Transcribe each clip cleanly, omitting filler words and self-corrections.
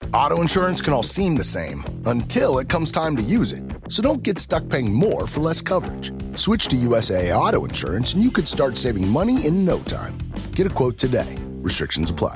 Auto insurance can all seem the same until it comes time to use it. So don't get stuck paying more for less coverage. Switch to USAA Auto Insurance and you could start saving money in no time. Get a quote today. Restrictions apply.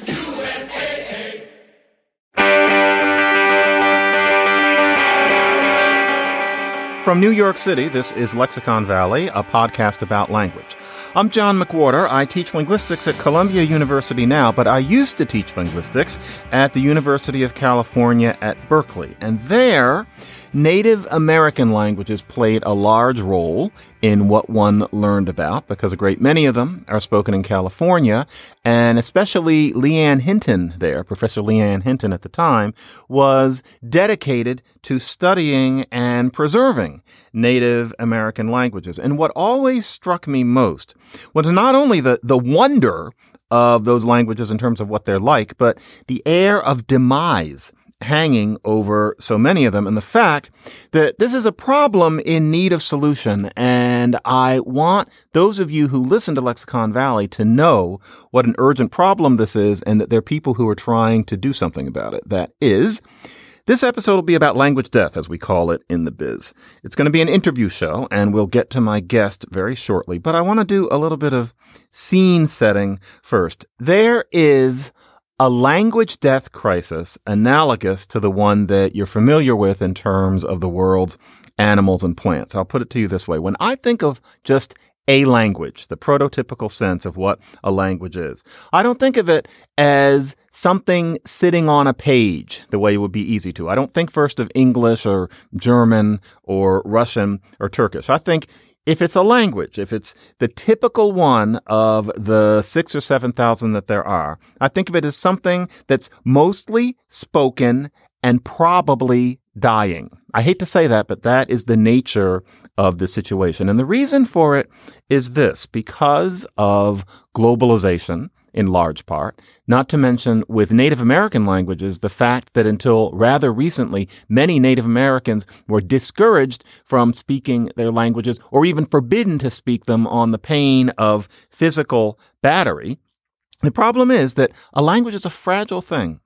From New York City, this is Lexicon Valley, a podcast about language. I'm John McWhorter. I teach linguistics at Columbia University now, but I used to teach linguistics at the University of California at Berkeley. And there, Native American languages played a large role in what one learned about, because a great many of them are spoken in California, and especially Leanne Hinton there, Professor Leanne Hinton at the time, was dedicated to studying and preserving Native American languages. And what always struck me most was not only the wonder of those languages in terms of what they're like, but the air of demise hanging over so many of them, and the fact that this is a problem in need of solution. And I want those of you who listen to Lexicon Valley to know what an urgent problem this is, and that there are people who are trying to do something about it. That is, this episode will be about language death, as we call it in the biz. It's going to be an interview show, and we'll get to my guest very shortly. But I want to do a little bit of scene setting first. There is a language death crisis analogous to the one that you're familiar with in terms of the world's animals and plants. I'll put it to you this way. When I think of just a language, the prototypical sense of what a language is, I don't think of it as something sitting on a page the way it would be easy to. I don't think first of English or German or Russian or Turkish. I think if it's a language, if it's the typical one of the 6,000 or 7,000 that there are, I think of it as something that's mostly spoken and probably dying. I hate to say that, but that is the nature of the situation. And the reason for it is this: because of globalization, in large part, not to mention with Native American languages, the fact that until rather recently, many Native Americans were discouraged from speaking their languages or even forbidden to speak them on the pain of physical battery. The problem is that a language is a fragile thing.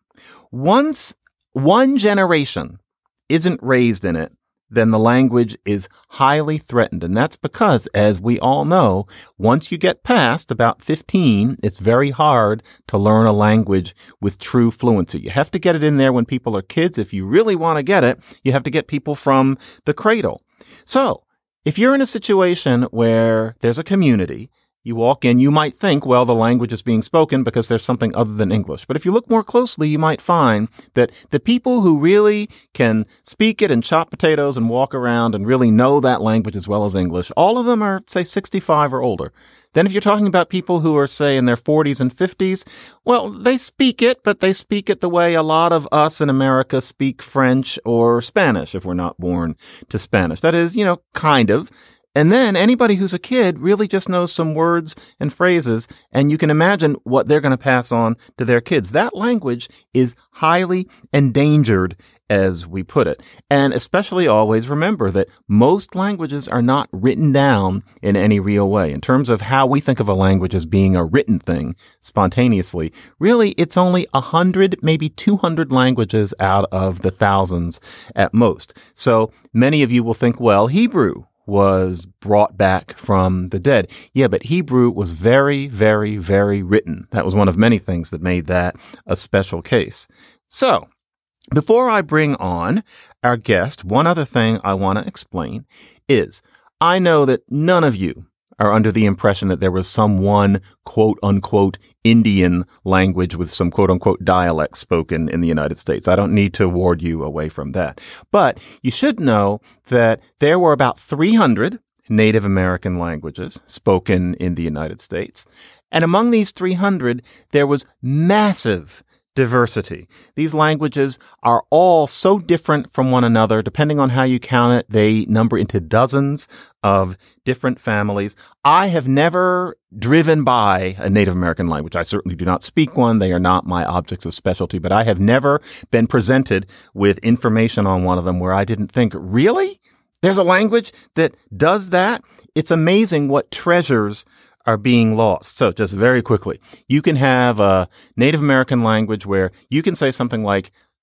Once one generation isn't raised in it, then the language is highly threatened. And that's because, as we all know, once you get past about 15, it's very hard to learn a language with true fluency. You have to get it in there when people are kids. If you really want to get it, you have to get people from the cradle. So if you're in a situation where there's a community, you walk in, you might think, well, the language is being spoken because there's something other than English. But if you look more closely, you might find that the people who really can speak it and chop potatoes and walk around and really know that language as well as English, all of them are, say, 65 or older. Then if you're talking about people who are, say, in their 40s and 50s, well, they speak it, but they speak it the way a lot of us in America speak French or Spanish if we're not born to Spanish. That is, kind of. And then anybody who's a kid really just knows some words and phrases, and you can imagine what they're going to pass on to their kids. That language is highly endangered, as we put it. And especially always remember that most languages are not written down in any real way. In terms of how we think of a language as being a written thing spontaneously, really it's only 100, maybe 200 languages out of the thousands at most. So many of you will think, well, Hebrew was brought back from the dead. Yeah, but Hebrew was very, very, very written. That was one of many things that made that a special case. So, before I bring on our guest, one other thing I want to explain is I know that none of you are under the impression that there was some one quote unquote Indian language with some quote unquote dialect spoken in the United States. I don't need to ward you away from that. But you should know that there were about 300 Native American languages spoken in the United States. And among these 300, there was massive diversity. These languages are all so different from one another. Depending on how you count it, they number into dozens of different families. I have never driven by a Native American language. I certainly do not speak one. They are not my objects of specialty, but I have never been presented with information on one of them where I didn't think, really? There's a language that does that? It's amazing what treasures are being lost. So just very quickly, you can have a Native American language where you can say something like,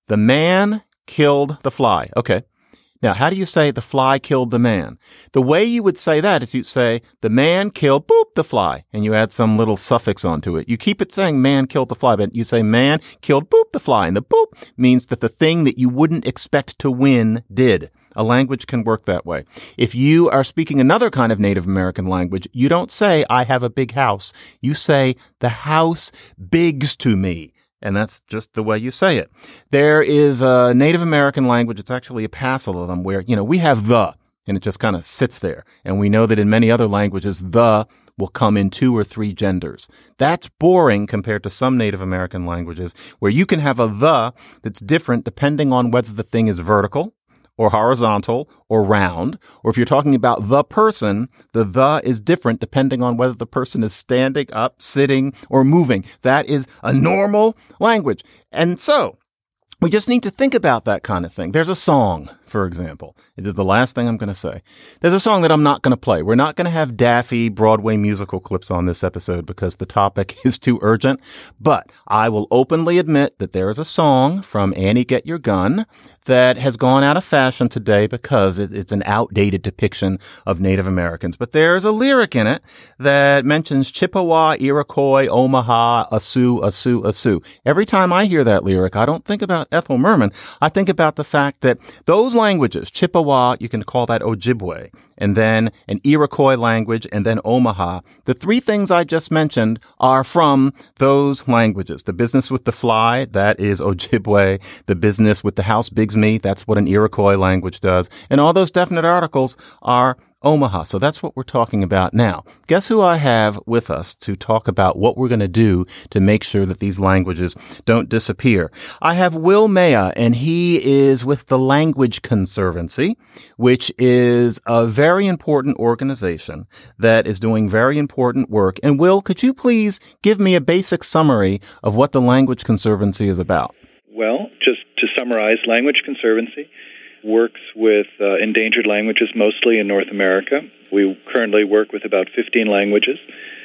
The man killed the fly. Okay. Now, how do you say the fly killed the man? The way you would say that is you'd say the man killed, boop, the fly, and you add some little suffix onto it. You keep it saying man killed the fly, but you say man killed, boop, the fly. And the boop means that the thing that you wouldn't expect to win did. A language can work that way. If you are speaking another kind of Native American language, you don't say, I have a big house. You say, the house bigs to me. And that's just the way you say it. There is a Native American language. It's actually a passel of them where, we have the, and it just kind of sits there. And we know that in many other languages, the will come in 2 or 3 genders. That's boring compared to some Native American languages where you can have a the that's different depending on whether the thing is vertical or horizontal or round, or if you're talking about the person, the is different depending on whether the person is standing up, sitting, or moving. That is a normal language. And so we just need to think about that kind of thing. There's a song, for example. It is the last thing I'm going to say. There's a song that I'm not going to play. We're not going to have daffy Broadway musical clips on this episode because the topic is too urgent. But I will openly admit that there is a song from Annie Get Your Gun that has gone out of fashion today because it's an outdated depiction of Native Americans. But there's a lyric in it that mentions Chippewa, Iroquois, Omaha, Asu, Asu, Asu. Every time I hear that lyric, I don't think about Ethel Merman. I think about the fact that those languages, Chippewa, you can call that Ojibwe, and then an Iroquois language, and then Omaha. The 3 things I just mentioned are from those languages. The business with the fly, that is Ojibwe. The business with the house bigs me, that's what an Iroquois language does. And all those definite articles are Omaha. So that's what we're talking about now. Guess who I have with us to talk about what we're going to do to make sure that these languages don't disappear. I have Will Maya, and he is with the Language Conservancy, which is a very important organization that is doing very important work. And Will, could you please give me a basic summary of what the Language Conservancy is about? Well, just to summarize, Language Conservancy works with endangered languages, mostly in North America. We currently work with about 15 languages.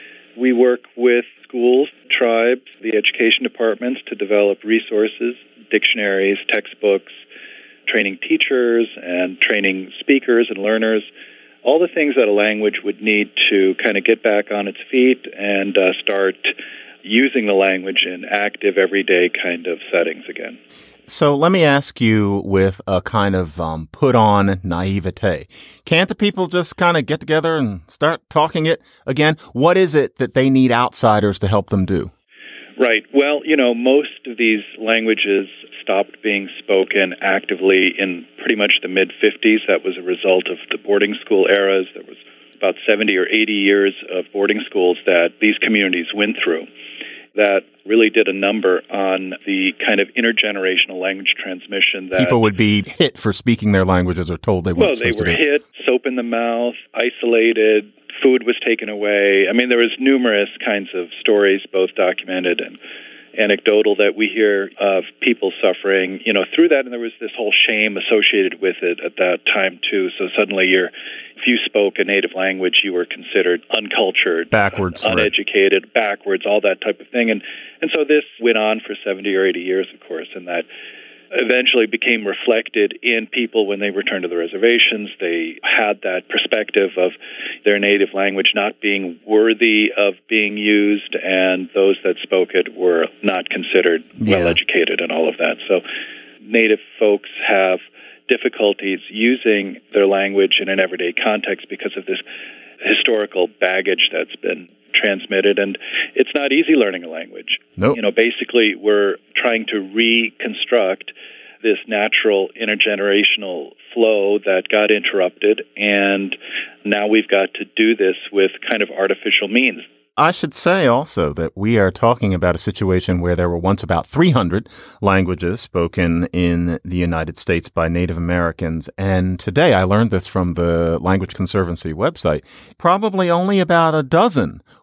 We work with schools, tribes, the education departments to develop resources, dictionaries, textbooks, training teachers and training speakers and learners, all the things that a language would need to kind of get back on its feet and start using the language in active, everyday kind of settings again. So let me ask you with a kind of put-on naivete. Can't the people just kind of get together and start talking it again? What is it that they need outsiders to help them do? Right. Well, most of these languages stopped being spoken actively in pretty much the mid-50s. That was a result of the boarding school eras. There was about 70 or 80 years of boarding schools that these communities went through. That really did a number on the kind of intergenerational language transmission that people would be hit for speaking their languages or told they weren't supposed to do. Well, they were hit, soap in the mouth, isolated, food was taken away. I mean, there was numerous kinds of stories, both documented and anecdotal, that we hear of people suffering, through that. And there was this whole shame associated with it at that time, too. So suddenly if you spoke a native language, you were considered uncultured, backwards, uneducated, right, backwards, all that type of thing. And so this went on for 70 or 80 years, of course, and that eventually became reflected in people when they returned to the reservations. They had that perspective of their native language not being worthy of being used, and those that spoke it were not considered well-educated and all of that. So native folks have difficulties using their language in an everyday context because of this historical baggage that's been transmitted, and it's not easy learning a language. Nope. Basically, we're trying to reconstruct this natural intergenerational flow that got interrupted, and now we've got to do this with kind of artificial means. I should say also that we are talking about a situation where there were once about 300 languages spoken in the United States by Native Americans. And today, I learned this from the Language Conservancy website, probably only about a dozen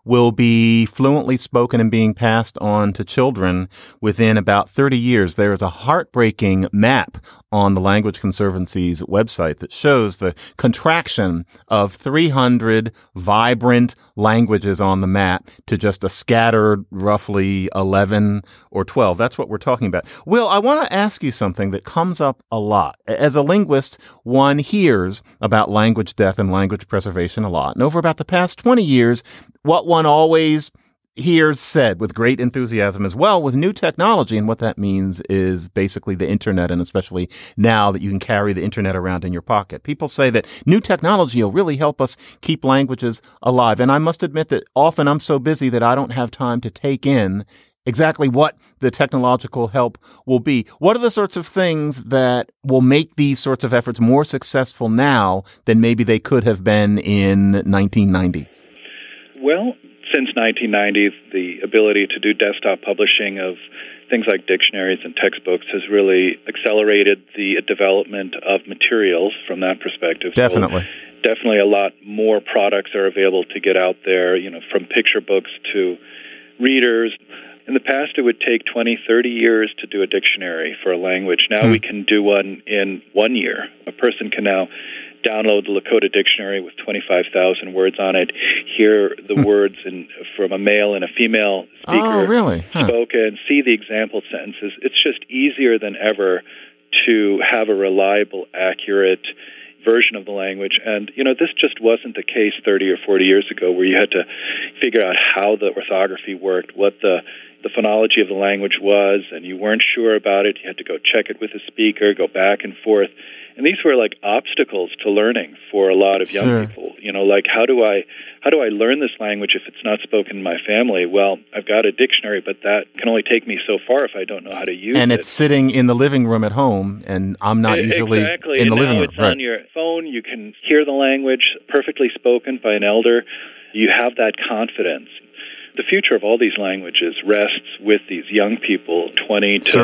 will be fluently spoken and being passed on to children within about 30 years. There is a heartbreaking map on the Language Conservancy's website that shows the contraction of 300 vibrant languages on the map to just a scattered roughly 11 or 12. That's what we're talking about. Will, I want to ask you something that comes up a lot. As a linguist, one hears about language death and language preservation a lot. And over about the past 20 years, what one always hears said with great enthusiasm as well with new technology. And what that means is basically the internet, and especially now that you can carry the internet around in your pocket. People say that new technology will really help us keep languages alive. And I must admit that often I'm so busy that I don't have time to take in exactly what the technological help will be. What are the sorts of things that will make these sorts of efforts more successful now than maybe they could have been in 1990? Well, since 1990, the ability to do desktop publishing of things like dictionaries and textbooks has really accelerated the development of materials from that perspective. Definitely. So definitely a lot more products are available to get out there, from picture books to readers. In the past, it would take 20, 30 years to do a dictionary for a language. Now we can do one in 1 year. A person can now download the Lakota dictionary with 25,000 words on it, hear the words from a male and a female speaker spoken, see the example sentences. It's just easier than ever to have a reliable, accurate version of the language. And, this just wasn't the case 30 or 40 years ago, where you had to figure out how the orthography worked, what the phonology of the language was, and you weren't sure about it. You had to go check it with the speaker, go back and forth. And these were like obstacles to learning for a lot of young people. Like how do I learn this language if it's not spoken in my family? Well, I've got a dictionary, but that can only take me so far if I don't know how to use it. And it's sitting in the living room at home, and I'm not usually in the living room. It's on your phone. You can hear the language perfectly spoken by an elder. You have that confidence. The future of all these languages rests with these young people, 20 to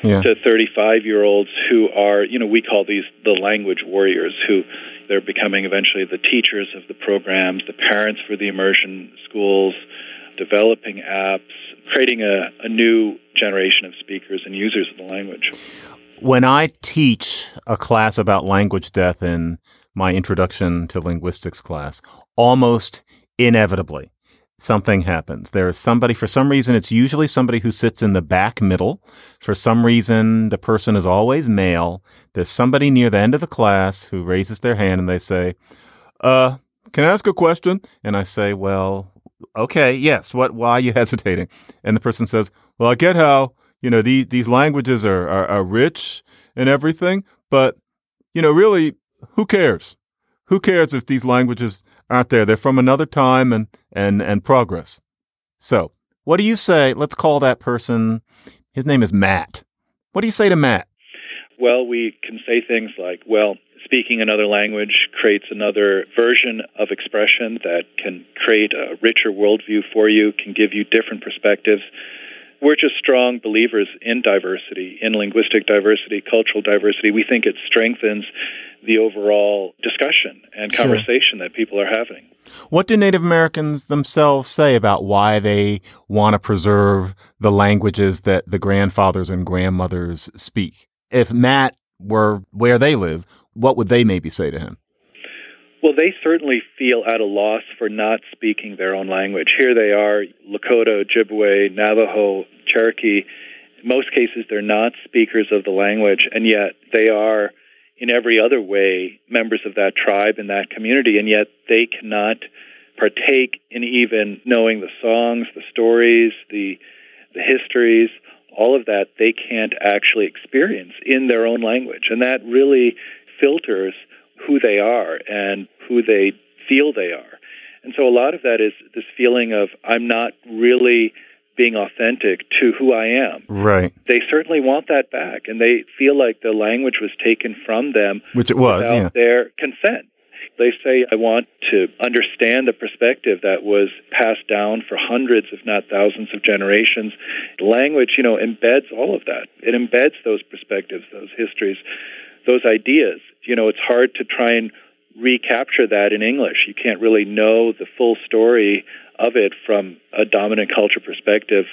35-year-olds who are, we call these the language warriors, who they're becoming eventually the teachers of the programs, the parents for the immersion schools, developing apps, creating a new generation of speakers and users of the language. When I teach a class about language death in my introduction to linguistics class, almost inevitably, something happens. There is somebody, for some reason, it's usually somebody who sits in the back middle. For some reason, the person is always male. There's somebody near the end of the class who raises their hand and they say, can I ask a question? And I say, well, okay, yes. Why are you hesitating? And the person says, well, I get how, these languages are rich and everything, but, really, who cares? Who cares if these languages aren't there? They're from another time and progress. So what do you say? Let's call that person, his name is Matt. What do you say to Matt? Well, we can say things like, speaking another language creates another version of expression that can create a richer worldview for you, can give you different perspectives. We're just strong believers in diversity, in linguistic diversity, cultural diversity. We think it strengthens the overall discussion and conversation that people are having. What do Native Americans themselves say about why they want to preserve the languages that the grandfathers and grandmothers speak? If Matt were where they live, what would they maybe say to him? Well, they certainly feel at a loss for not speaking their own language. Here they are, Lakota, Ojibwe, Navajo, Cherokee. In most cases, they're not speakers of the language, and yet they are, in every other way, members of that tribe and that community, and yet they cannot partake in even knowing the songs, the stories, the histories, all of that they can't actually experience in their own language. And that really filters who they are and who they feel they are. And so a lot of that is this feeling of, I'm not really being authentic to who I am. Right. They certainly want that back, and they feel like the language was taken from them, which it was, without their consent. They say, I want to understand the perspective that was passed down for hundreds, if not thousands of generations. The language, embeds all of that. It embeds those perspectives, those histories, those ideas. It's hard to try and recapture that in English. You can't really know the full story of it from a dominant culture perspective.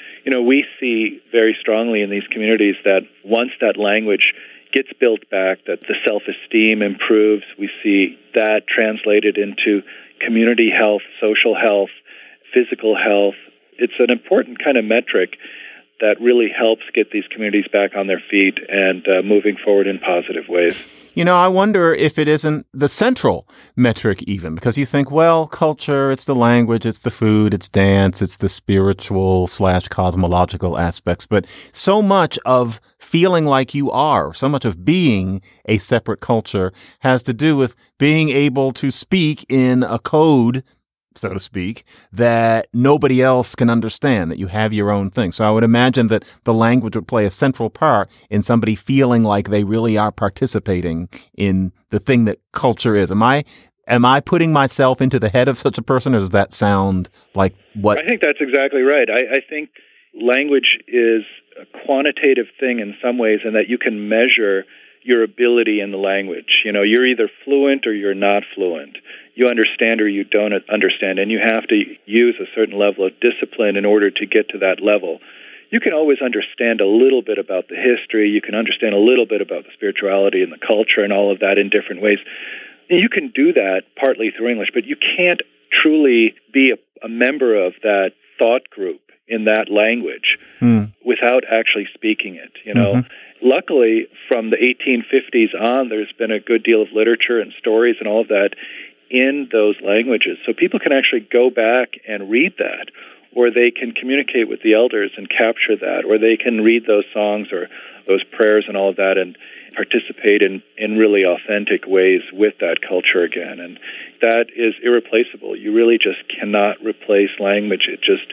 We see very strongly in these communities that once that language gets built back, that the self-esteem improves. We see that translated into community health, social health, physical health. It's an important kind of metric that really helps get these communities back on their feet and moving forward in positive ways. I wonder if it isn't the central metric even, because you think, well, culture, it's the language, it's the food, it's dance, it's the spiritual / cosmological aspects. But so much of feeling like you are, so much of being a separate culture has to do with being able to speak in a code, so to speak, that nobody else can understand, that you have your own thing. So I would imagine that the language would play a central part in somebody feeling like they really are participating in the thing that culture is. Am I putting myself into the head of such a person, or does that sound like what? I think that's exactly right. I think language is a quantitative thing in some ways, and that you can measure your ability in the language. You're either fluent or you're not fluent. You understand or you don't understand, and you have to use a certain level of discipline in order to get to that level. You can always understand a little bit about the history. You can understand a little bit about the spirituality and the culture and all of that in different ways. You can do that partly through English, but you can't truly be a member of that thought group in that language without actually speaking it. Luckily, from the 1850s on, there's been a good deal of literature and stories and all of that in those languages. So people can actually go back and read that, or they can communicate with the elders and capture that, or they can read those songs or those prayers and all of that and participate in really authentic ways with that culture again. And that is irreplaceable. You really just cannot replace language.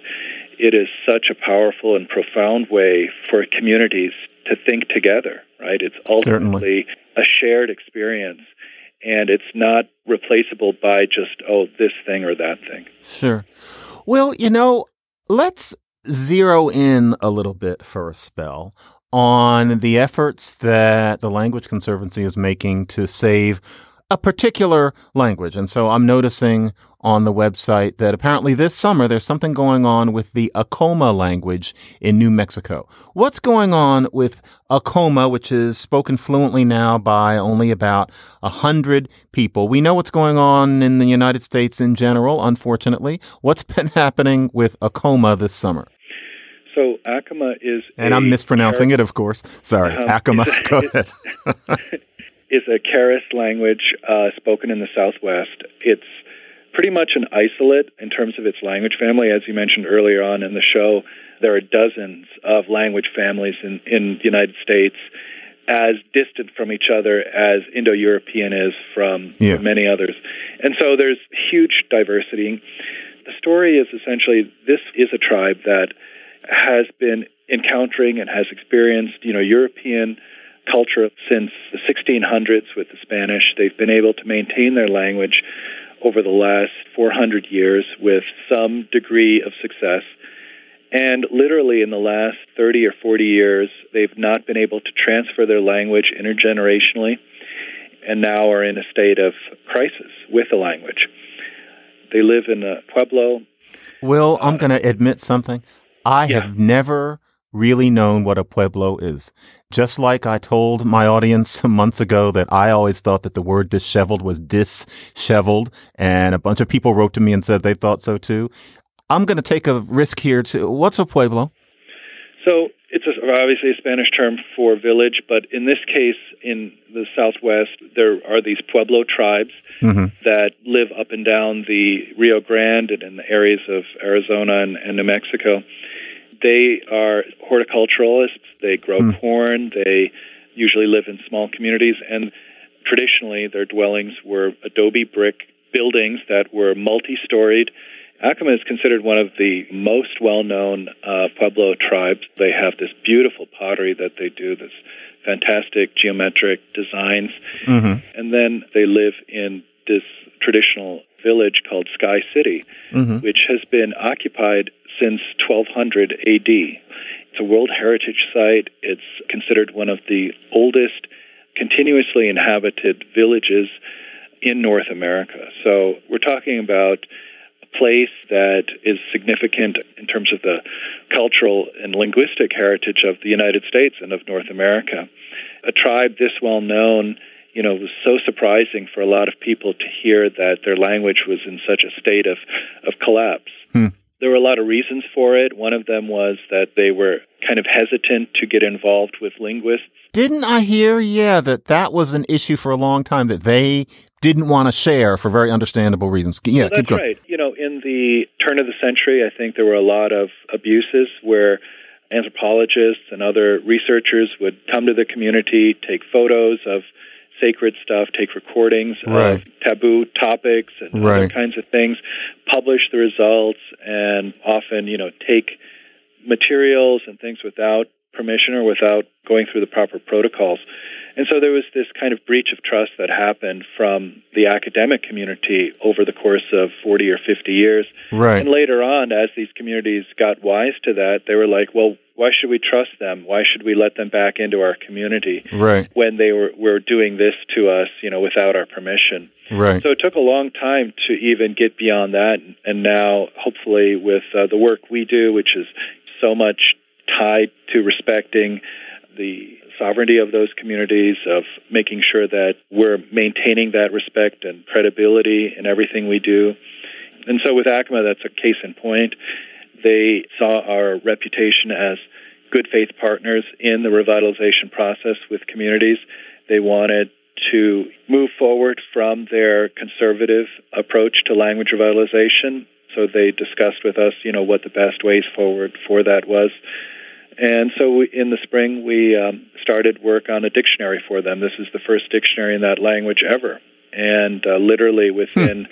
It is such a powerful and profound way for communities to think together, right? It's ultimately a shared experience, and it's not replaceable by just, this thing or that thing. Sure. Well, let's zero in a little bit for a spell on the efforts that the Language Conservancy is making to save a particular language. And so I'm noticing on the website that apparently this summer there's something going on with the Acoma language in New Mexico. What's going on with Acoma, which is spoken fluently now by only about 100 people? We know what's going on in the United States in general, unfortunately. What's been happening with Acoma this summer? So Acoma is... And I'm mispronouncing it, of course. Sorry, Acoma. Go ahead. Is a Charis language spoken in the Southwest. It's pretty much an isolate in terms of its language family. As you mentioned earlier on in the show, there are dozens of language families in the United States, as distant from each other as Indo-European is from many others. And so there's huge diversity. The story is essentially, this is a tribe that has been encountering and has experienced, European culture since the 1600s with the Spanish. They've been able to maintain their language over the last 400 years with some degree of success. And literally in the last 30 or 40 years, they've not been able to transfer their language intergenerationally, and now are in a state of crisis with the language. They live in a pueblo. Will, I'm going to admit something. I have never really known what a pueblo is. Just like I told my audience some months ago that I always thought that the word disheveled was disheveled, and a bunch of people wrote to me and said they thought so too. I'm going to take a risk here too. What's a pueblo? So it's obviously a Spanish term for village, but in this case, in the Southwest, there are these pueblo tribes that live up and down the Rio Grande and in the areas of Arizona and New Mexico. They are horticulturalists. They grow corn. They usually live in small communities, and traditionally their dwellings were adobe brick buildings that were multi-storied. Acoma is considered one of the most well-known Pueblo tribes. They have this beautiful pottery that they do, this fantastic geometric designs. And then they live in this traditional village called Sky City, which has been occupied since 1200 AD. It's a World Heritage Site. It's considered one of the oldest continuously inhabited villages in North America. So we're talking about a place that is significant in terms of the cultural and linguistic heritage of the United States and of North America. A tribe this well known, was so surprising for a lot of people to hear that their language was in such a state of collapse. There were a lot of reasons for it. One of them was that they were kind of hesitant to get involved with linguists. Didn't I hear, that was an issue for a long time, that they didn't want to share for very understandable reasons. Yeah, that's keep going. Right. In the turn of the century, I think there were a lot of abuses where anthropologists and other researchers would come to the community, take photos of sacred stuff, take recordings of taboo topics and other kinds of things, publish the results, and often, take materials and things without permission or without going through the proper protocols. And so there was this kind of breach of trust that happened from the academic community over the course of 40 or 50 years. Right. And later on, as these communities got wise to that, they were like, well, why should we trust them? Why should we let them back into our community when they were doing this to us, without our permission? Right. So it took a long time to even get beyond that. And now, hopefully, with the work we do, which is so much tied to respecting the sovereignty of those communities, of making sure that we're maintaining that respect and credibility in everything we do. And so with ACMA, that's a case in point. They saw our reputation as good faith partners in the revitalization process with communities. They wanted to move forward from their conservative approach to language revitalization. So they discussed with us, what the best ways forward for that was. And so in the spring, we started work on a dictionary for them. This is the first dictionary in that language ever. And literally within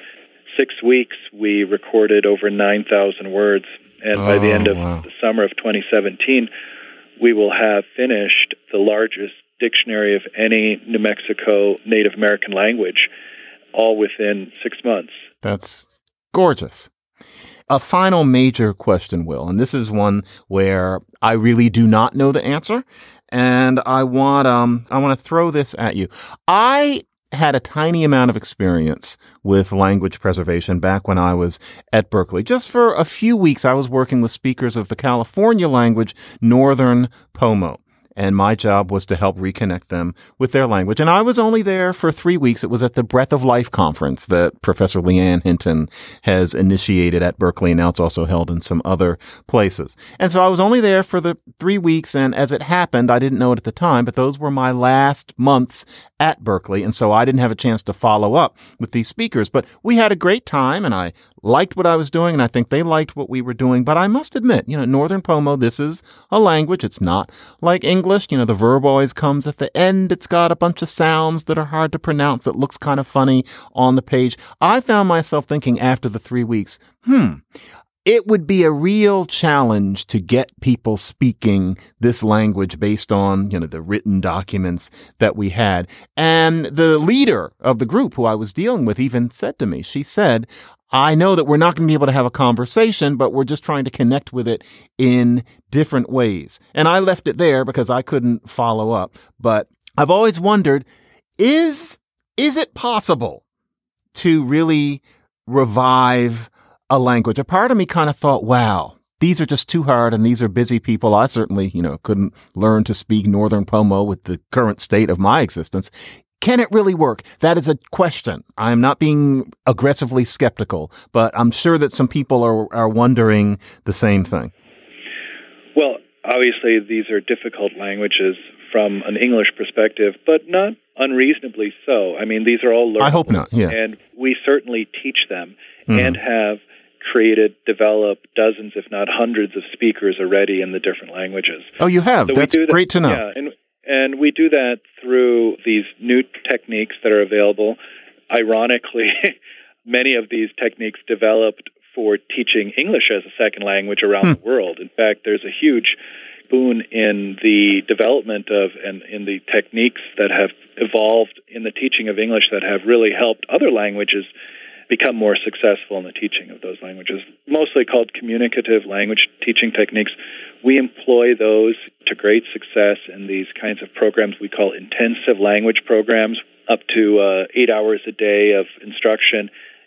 6 weeks, we recorded over 9,000 words. And by the end of the summer of 2017, we will have finished the largest dictionary of any New Mexico Native American language, all within 6 months. That's gorgeous. A final major question, Will, and this is one where I really do not know the answer, and I want to throw this at you. I had a tiny amount of experience with language preservation back when I was at Berkeley. Just for a few weeks, I was working with speakers of the California language, Northern Pomo. And my job was to help reconnect them with their language. And I was only there for 3 weeks. It was at the Breath of Life conference that Professor Leanne Hinton has initiated at Berkeley. And now it's also held in some other places. And so I was only there for the 3 weeks. And as it happened, I didn't know it at the time, but those were my last months at Berkeley. And so I didn't have a chance to follow up with these speakers. But we had a great time, and I liked what I was doing, and I think they liked what we were doing. But I must admit, Northern Pomo, this is a language. It's not like English. The verb always comes at the end. It's got a bunch of sounds that are hard to pronounce. That looks kind of funny on the page. I found myself thinking after the 3 weeks, it would be a real challenge to get people speaking this language based on, the written documents that we had. And the leader of the group who I was dealing with even said to me, she said, I know that we're not going to be able to have a conversation, but we're just trying to connect with it in different ways. And I left it there because I couldn't follow up. But I've always wondered, is it possible to really revive a language? A part of me kind of thought, wow, these are just too hard and these are busy people. I certainly, couldn't learn to speak Northern Pomo with the current state of my existence. Can it really work? That is a question. I'm not being aggressively skeptical, but I'm sure that some people are wondering the same thing. Well, obviously, these are difficult languages from an English perspective, but not unreasonably so. I mean, these are all learnable. I hope not, yeah. And we certainly teach them and have developed dozens, if not hundreds of speakers already in the different languages. Oh, you have? So that's great to know. Yeah, and we do that through these new techniques that are available. Ironically, many of these techniques developed for teaching English as a second language around the world. In fact, there's a huge boon in the development of and in the techniques that have evolved in the teaching of English that have really helped other languages become more successful in the teaching of those languages, mostly called communicative language teaching techniques. We employ those to great success in these kinds of programs we call intensive language programs, up to 8 hours a day of instruction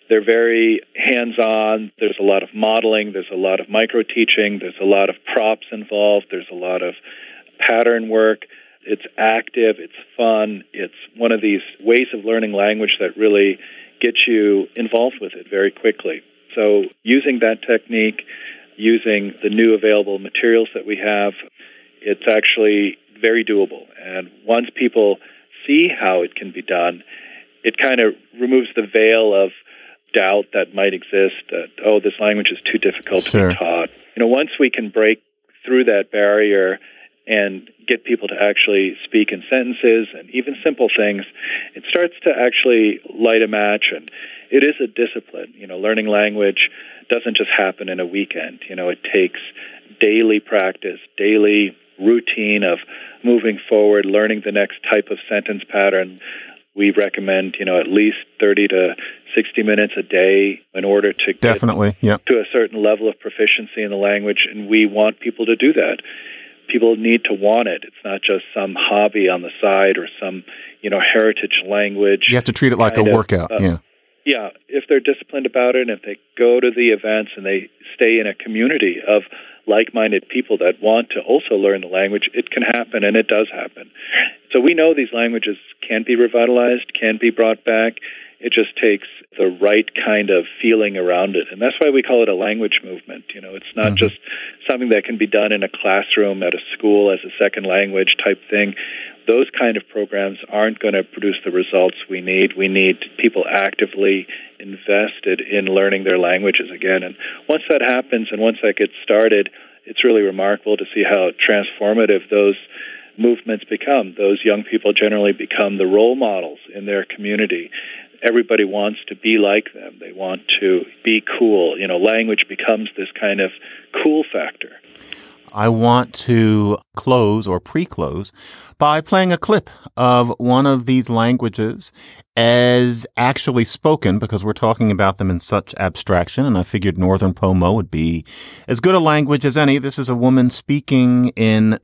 They're very hands-on. There's a lot of modeling. There's a lot of micro-teaching. There's a lot of props involved. There's a lot of pattern work. It's active. It's fun. It's one of these ways of learning language that really gets you involved with it very quickly. So using that technique, using the new available materials that we have, it's actually very doable. And once people see how it can be done, it kind of removes the veil of doubt that might exist that, oh, this language is too difficult to be taught. Once we can break through that barrier and get people to actually speak in sentences and even simple things, it starts to actually light a match. And it is a discipline. Learning language doesn't just happen in a weekend. It takes daily practice, daily routine of moving forward, learning the next type of sentence pattern. We recommend, at least 30 to 60 minutes a day in order to get to a certain level of proficiency in the language, and we want people to do that. People need to want it. It's not just some hobby on the side or some, heritage language. You have to treat it like a workout, Yeah, if they're disciplined about it, and if they go to the events and they stay in a community of like-minded people that want to also learn the language, it can happen, and it does happen. So we know these languages can be revitalized, can be brought back. It just takes the right kind of feeling around it. And that's why we call it a language movement. It's not just something that can be done in a classroom at a school as a second language type thing. Those kind of programs aren't going to produce the results we need. We need people actively invested in learning their languages again. And once that happens and once that gets started, it's really remarkable to see how transformative those movements become. Those young people generally become the role models in their community. Everybody wants to be like them. They want to be cool. Language becomes this kind of cool factor. I want to close or pre-close by playing a clip of one of these languages as actually spoken, because we're talking about them in such abstraction, and I figured Northern Pomo would be as good a language as any. This is a woman speaking in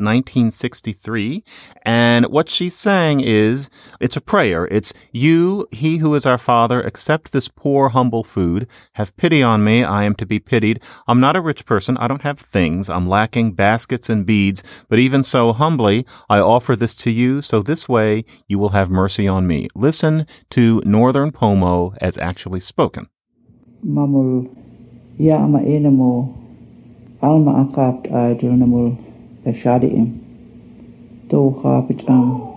1963, and what she's saying is, it's a prayer. It's, "You, he who is our Father, accept this poor, humble food. Have pity on me. I am to be pitied. I'm not a rich person. I don't have things. I'm lacking baskets and beads, but even so humbly, I offer this to you, so this way you will have mercy on me." Listen to Northern Pomo as actually spoken. Mamul ya ama enamo alma akapt idurnamul ashadiim to kapitang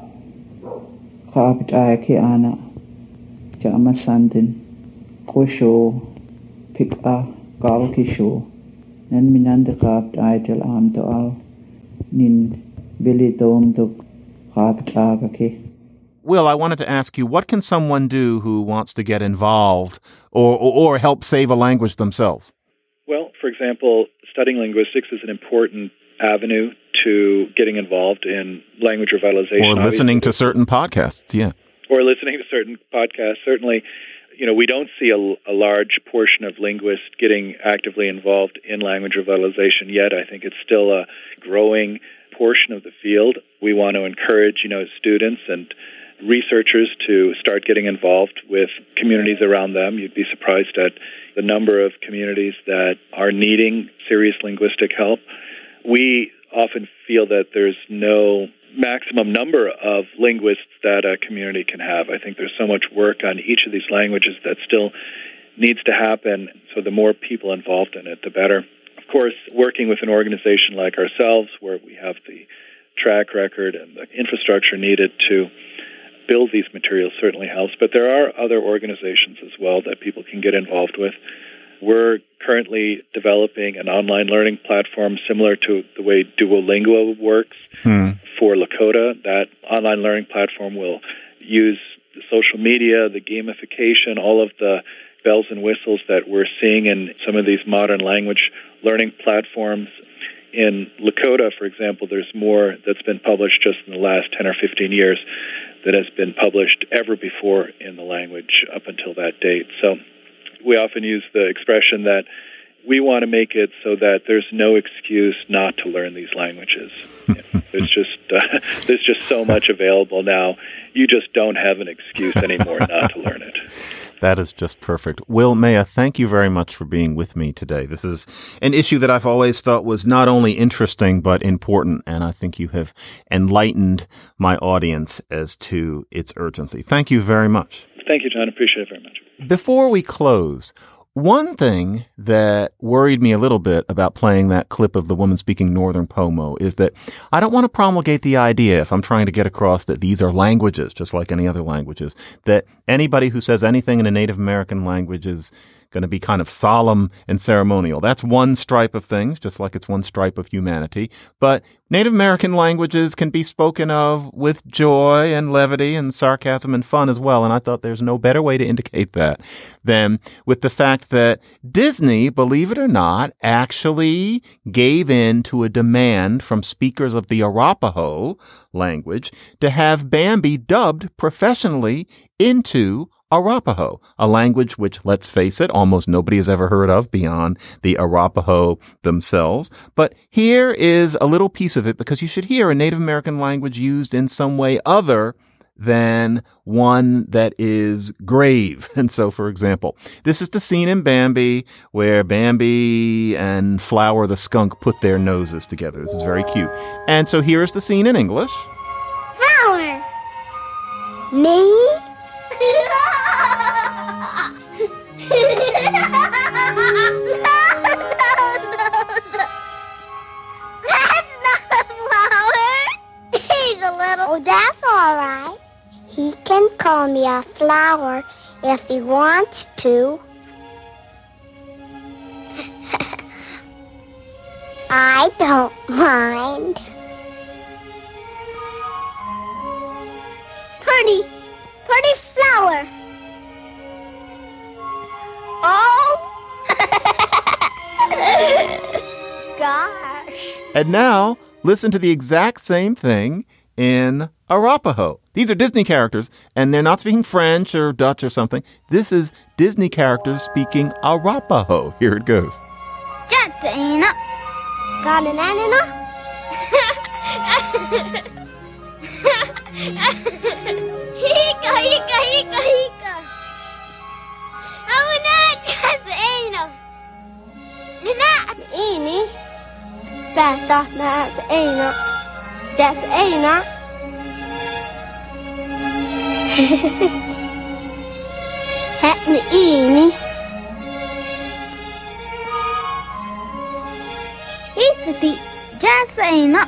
kapit kiana jama sandin kosho pika kalkisho nan minanda kapt idel am to al nin bilitom to kapit ke. Will, I wanted to ask you, what can someone do who wants to get involved or help save a language themselves? Well, for example, studying linguistics is an important avenue to getting involved in language revitalization. Or listening to certain podcasts, Or listening to certain podcasts. Certainly, we don't see a large portion of linguists getting actively involved in language revitalization yet. I think it's still a growing portion of the field. We want to encourage, students and researchers to start getting involved with communities around them. You'd be surprised at the number of communities that are needing serious linguistic help. We often feel that there's no maximum number of linguists that a community can have. I think there's so much work on each of these languages that still needs to happen. So the more people involved in it, the better. Of course, working with an organization like ourselves, where we have the track record and the infrastructure needed to build these materials, certainly helps. But there are other organizations as well that people can get involved with. We're currently developing an online learning platform similar to the way Duolingo works for Lakota. That online learning platform will use the social media, the gamification, all of the bells and whistles that we're seeing in some of these modern language learning platforms. In Lakota, for example, there's more that's been published just in the last 10 or 15 years that has been published ever before in the language up until that date. So we often use the expression that we want to make it so that there's no excuse not to learn these languages. There's just so much available now. You just don't have an excuse anymore not to learn it. That is just perfect. Will Maya, thank you very much for being with me today. This is an issue that I've always thought was not only interesting, but important. And I think you have enlightened my audience as to its urgency. Thank you very much. Thank you, John. Appreciate it very much. Before we close, one thing that worried me a little bit about playing that clip of the woman speaking Northern Pomo is that I don't want to promulgate the idea, if I'm trying to get across that these are languages, just like any other languages, that anybody who says anything in a Native American language is going to be kind of solemn and ceremonial. That's one stripe of things, just like it's one stripe of humanity. But Native American languages can be spoken of with joy and levity and sarcasm and fun as well. And I thought there's no better way to indicate that than with the fact that Disney, believe it or not, actually gave in to a demand from speakers of the Arapaho language to have Bambi dubbed professionally into Arapaho, a language which, let's face it, almost nobody has ever heard of beyond the Arapaho themselves. But here is a little piece of it, because you should hear a Native American language used in some way other than one that is grave. And so, for example, this is the scene in Bambi where Bambi and Flower the skunk put their noses together. This is very cute. And so here's the scene in English. Flower. Me? That's not a flower. He's a little... Oh, that's all right. He can call me a flower if he wants to. I don't mind. Pretty flower. Oh! Gosh. And now, listen to the exact same thing in Arapaho. These are Disney characters, and they're not speaking French or Dutch or something. This is Disney characters speaking Arapaho. Here it goes. Jatsina. Got an anina? Hika. Oh, not Jatsina. Not Eni. Bäta Jatsina. Jatsina. Hatni Eni. Isati Jatsina.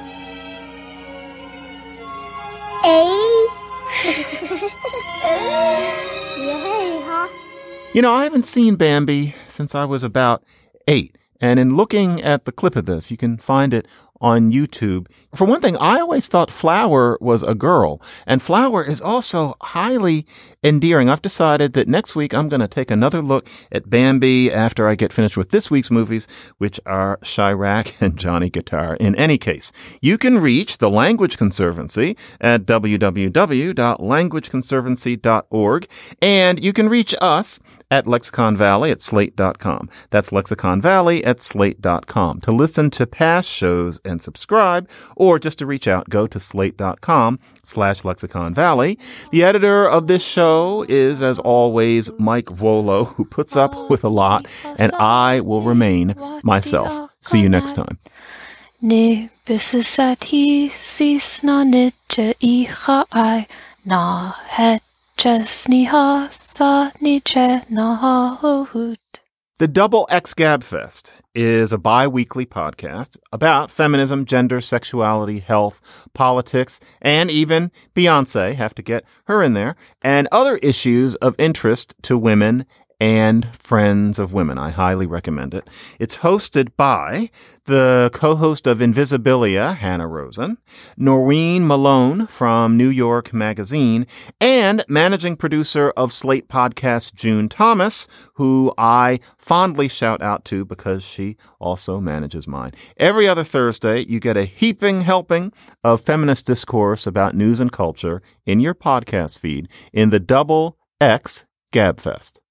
You know, I haven't seen Bambi since I was about 8. And in looking at the clip of this, you can find it on YouTube. For one thing, I always thought Flower was a girl, and Flower is also highly endearing. I've decided that next week I'm going to take another look at Bambi after I get finished with this week's movies, which are Chirac and Johnny Guitar. In any case, you can reach the Language Conservancy at www.languageconservancy.org, and you can reach us at Lexicon Valley at slate.com. That's Lexicon Valley at slate.com. To listen to past shows and subscribe, or just to reach out, go to slate.com/Lexicon Valley. The editor of this show is, as always, Mike Volo, who puts up with a lot, and I will remain myself. See you next time. The Double X Gab Fest is a bi-weekly podcast about feminism, gender, sexuality, health, politics, and even Beyonce, have to get her in there, and other issues of interest to women and friends of women. I highly recommend it. It's hosted by the co-host of Invisibilia, Hannah Rosen, Noreen Malone from New York Magazine, and managing producer of Slate Podcast, June Thomas, who I fondly shout out to because she also manages mine. Every other Thursday, you get a heaping helping of feminist discourse about news and culture in your podcast feed in the Double X Gabfest.